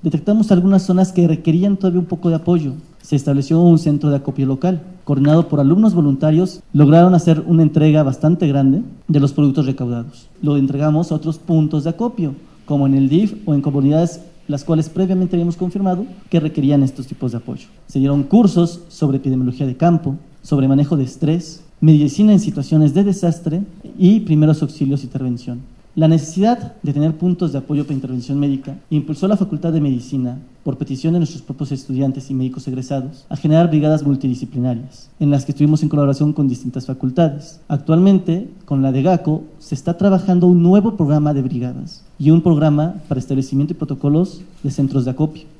detectamos algunas zonas que requerían todavía un poco de apoyo. Se estableció un centro de acopio local, coordinado por alumnos voluntarios. Lograron hacer una entrega bastante grande de los productos recaudados. Lo entregamos a otros puntos de acopio, como en el DIF o en comunidades las cuales previamente habíamos confirmado que requerían estos tipos de apoyo. Se dieron cursos sobre epidemiología de campo, sobre manejo de estrés, medicina en situaciones de desastre y primeros auxilios y intervención. La necesidad de tener puntos de apoyo para intervención médica impulsó la Facultad de Medicina, por petición de nuestros propios estudiantes y médicos egresados, a generar brigadas multidisciplinarias, en las que estuvimos en colaboración con distintas facultades. Actualmente, con la de GACO, se está trabajando un nuevo programa de brigadas y un programa para establecimiento y protocolos de centros de acopio.